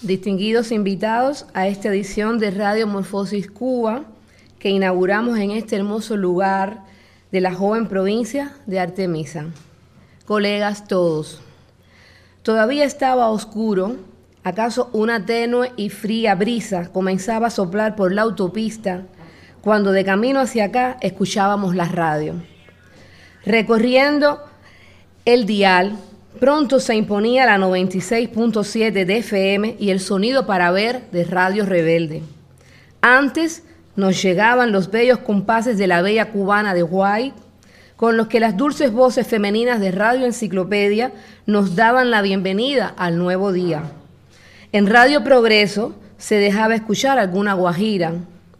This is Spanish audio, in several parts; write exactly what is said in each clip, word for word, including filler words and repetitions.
Distinguidos invitados a esta edición de Radio Morfosis Cuba, que inauguramos en este hermoso lugar de la joven provincia de Artemisa. Colegas todos, todavía estaba oscuro, acaso una tenue y fría brisa comenzaba a soplar por la autopista, cuando de camino hacia acá escuchábamos la radio. Recorriendo el dial, pronto se imponía la noventa y seis punto siete de F M y el sonido para ver de Radio Rebelde. Antes nos llegaban los bellos compases de la bella cubana de White, con los que las dulces voces femeninas de Radio Enciclopedia nos daban la bienvenida al nuevo día. En Radio Progreso se dejaba escuchar alguna guajira.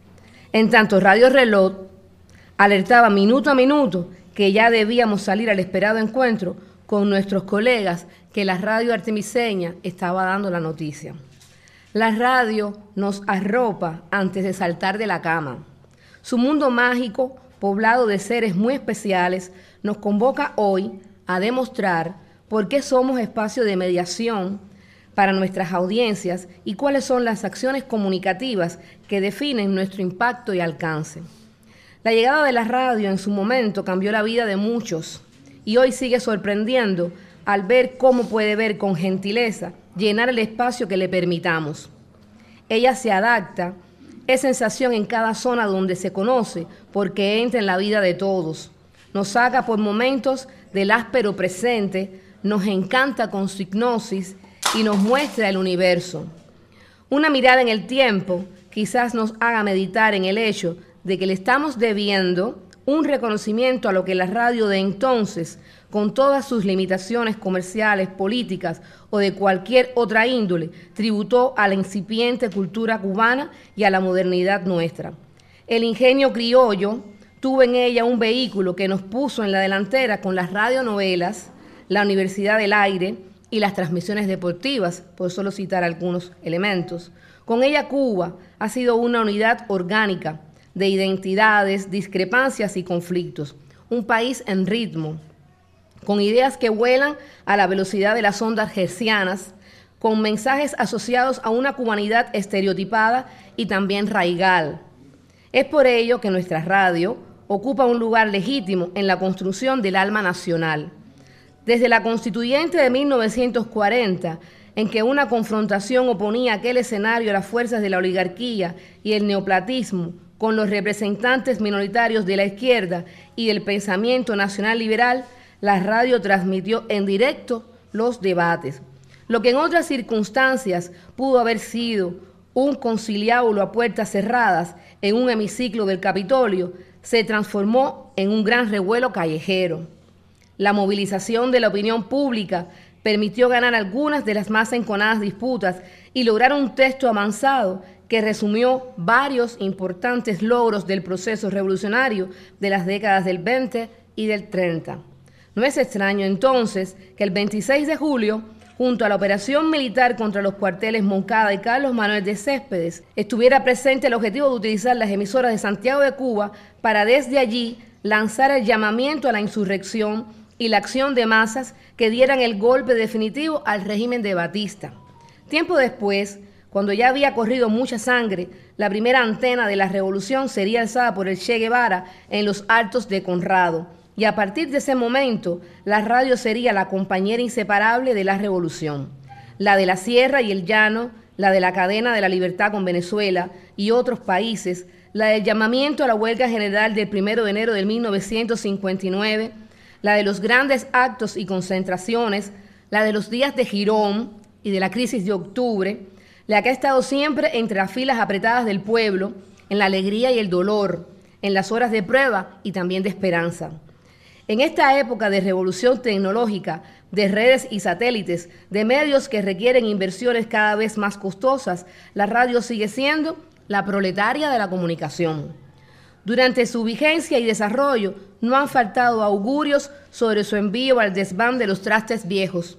En tanto Radio Reloj alertaba minuto a minuto que ya debíamos salir al esperado encuentro con nuestros colegas que la radio artemiseña estaba dando la noticia. La radio nos arropa antes de saltar de la cama. Su mundo mágico, poblado de seres muy especiales, nos convoca hoy a demostrar por qué somos espacio de mediación para nuestras audiencias y cuáles son las acciones comunicativas que definen nuestro impacto y alcance. La llegada de la radio en su momento cambió la vida de muchos y hoy sigue sorprendiendo al ver cómo puede ver con gentileza llenar el espacio que le permitamos. Ella se adapta, es sensación en cada zona donde se conoce porque entra en la vida de todos. Nos saca por momentos del áspero presente, nos encanta con su hipnosis y nos muestra el universo. Una mirada en el tiempo quizás nos haga meditar en el hecho de que le estamos debiendo un reconocimiento a lo que la radio de entonces, con todas sus limitaciones comerciales, políticas o de cualquier otra índole, tributó a la incipiente cultura cubana y a la modernidad nuestra. El ingenio criollo tuvo en ella un vehículo que nos puso en la delantera con las radionovelas, la Universidad del Aire y las transmisiones deportivas, por solo citar algunos elementos. Con ella Cuba ha sido una unidad orgánica de identidades, discrepancias y conflictos. Un país en ritmo, con ideas que vuelan a la velocidad de las ondas hertzianas, con mensajes asociados a una cubanidad estereotipada y también raigal. Es por ello que nuestra radio ocupa un lugar legítimo en la construcción del alma nacional. Desde la Constituyente de mil novecientos cuarenta, en que una confrontación oponía aquel escenario a las fuerzas de la oligarquía y el neoplatismo, con los representantes minoritarios de la izquierda y del pensamiento nacional liberal, la radio transmitió en directo los debates. Lo que en otras circunstancias pudo haber sido un conciliábulo a puertas cerradas en un hemiciclo del Capitolio, se transformó en un gran revuelo callejero. La movilización de la opinión pública permitió ganar algunas de las más enconadas disputas y lograr un texto avanzado que resumió varios importantes logros del proceso revolucionario de las décadas del veinte y del treinta. No es extraño entonces que el veintiséis de julio, junto a la operación militar contra los cuarteles Moncada y Carlos Manuel de Céspedes, estuviera presente el objetivo de utilizar las emisoras de Santiago de Cuba para desde allí lanzar el llamamiento a la insurrección y la acción de masas que dieran el golpe definitivo al régimen de Batista. Tiempo después, cuando ya había corrido mucha sangre, la primera antena de la revolución sería alzada por el Che Guevara en los Altos de Conrado, y a partir de ese momento, la radio sería la compañera inseparable de la revolución, la de la Sierra y el Llano, la de la cadena de la libertad con Venezuela y otros países, la del llamamiento a la huelga general del primero de enero de mil novecientos cincuenta y nueve, la de los grandes actos y concentraciones, la de los días de Girón y de la crisis de octubre, la que ha estado siempre entre las filas apretadas del pueblo, en la alegría y el dolor, en las horas de prueba y también de esperanza. En esta época de revolución tecnológica, de redes y satélites, de medios que requieren inversiones cada vez más costosas, la radio sigue siendo la proletaria de la comunicación. Durante su vigencia y desarrollo, no han faltado augurios sobre su envío al desván de los trastes viejos.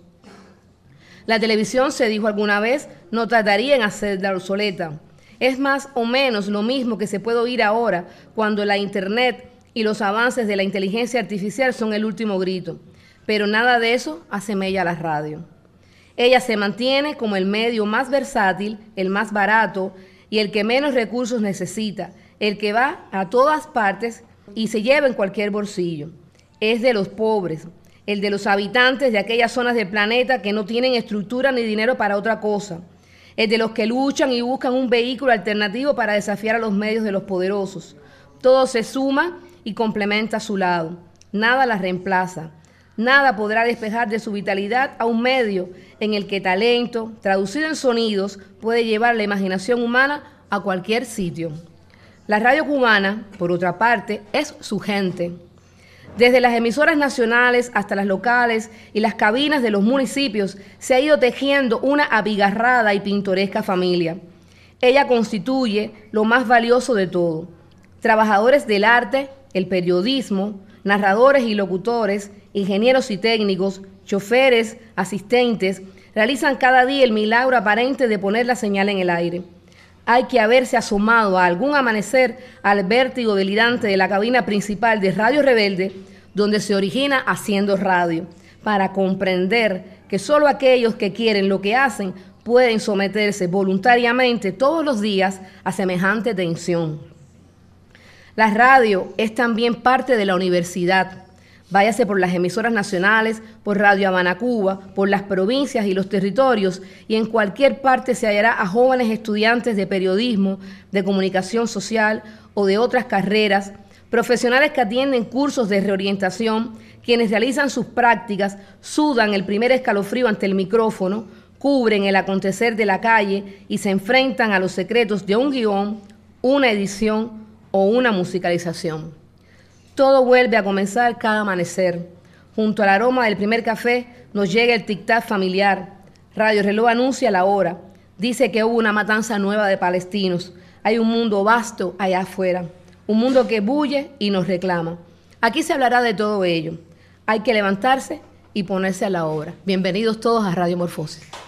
La televisión, se dijo alguna vez, no tardaría en hacerla obsoleta. Es más o menos lo mismo que se puede oír ahora cuando la Internet y los avances de la inteligencia artificial son el último grito. Pero nada de eso asemeja a la radio. Ella se mantiene como el medio más versátil, el más barato y el que menos recursos necesita, el que va a todas partes y se lleva en cualquier bolsillo. Es de los pobres, el de los habitantes de aquellas zonas del planeta que no tienen estructura ni dinero para otra cosa, el de los que luchan y buscan un vehículo alternativo para desafiar a los medios de los poderosos. Todo se suma y complementa a su lado. Nada la reemplaza. Nada podrá despejar de su vitalidad a un medio en el que talento, traducido en sonidos, puede llevar la imaginación humana a cualquier sitio. La radio cubana, por otra parte, es su gente. Desde las emisoras nacionales hasta las locales y las cabinas de los municipios se ha ido tejiendo una abigarrada y pintoresca familia. Ella constituye lo más valioso de todo. Trabajadores del arte, el periodismo, narradores y locutores, ingenieros y técnicos, choferes, asistentes, realizan cada día el milagro aparente de poner la señal en el aire. Hay que haberse asomado a algún amanecer al vértigo delirante de la cabina principal de Radio Rebelde, donde se origina Haciendo Radio, para comprender que solo aquellos que quieren lo que hacen pueden someterse voluntariamente todos los días a semejante tensión. La radio es también parte de la universidad. Váyase por las emisoras nacionales, por Radio Habana Cuba, por las provincias y los territorios, y en cualquier parte se hallará a jóvenes estudiantes de periodismo, de comunicación social o de otras carreras, profesionales que atienden cursos de reorientación, quienes realizan sus prácticas, sudan el primer escalofrío ante el micrófono, cubren el acontecer de la calle y se enfrentan a los secretos de un guión, una edición o una musicalización. Todo vuelve a comenzar cada amanecer. Junto al aroma del primer café nos llega el tic-tac familiar. Radio Reloj anuncia la hora. Dice que hubo una matanza nueva de palestinos. Hay un mundo vasto allá afuera. Un mundo que bulle y nos reclama. Aquí se hablará de todo ello. Hay que levantarse y ponerse a la obra. Bienvenidos todos a Radio Morfosis.